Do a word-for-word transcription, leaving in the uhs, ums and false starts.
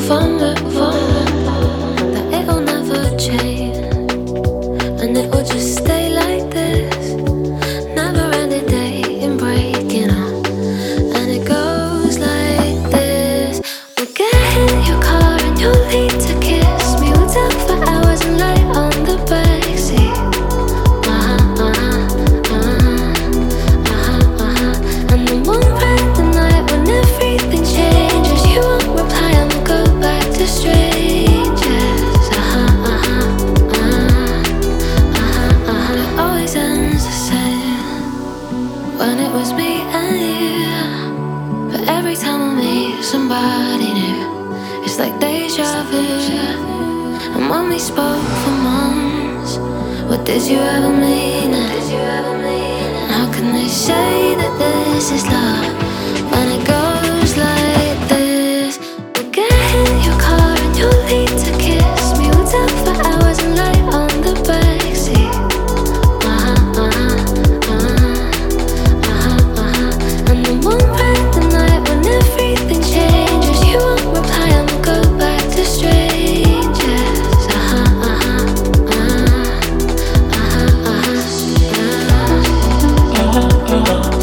on, move on, that it'll never change, and it will just stay like this. Never ending day in breaking up, and it goes like this. We'll get in your car and you'll need to kiss me. We'll talk for hours and lie on the backseat. Uh-huh, uh-huh, uh-huh, uh-huh, uh-huh. And then one random night when everything changes, you won't reply and we'll go back to strangers. Uh-huh, uh-huh, uh-huh, uh-huh, uh-huh. It always ends the same when it was me and you. But every time I meet somebody new, it's like deja vu. And when we spoke for months, what did you ever mean it? And how can they say that this is love when it goes like this? We'll get in your car and you'll need to kiss me. We'll talk for hours and lie on the backseat. Uh-huh, uh-huh, uh-huh, uh-huh, uh-huh. And then one random night when everything changes, you won't reply and we'll go back to strangers. Uh-huh, uh-huh, uh-huh, uh-huh, uh-huh, uh-huh.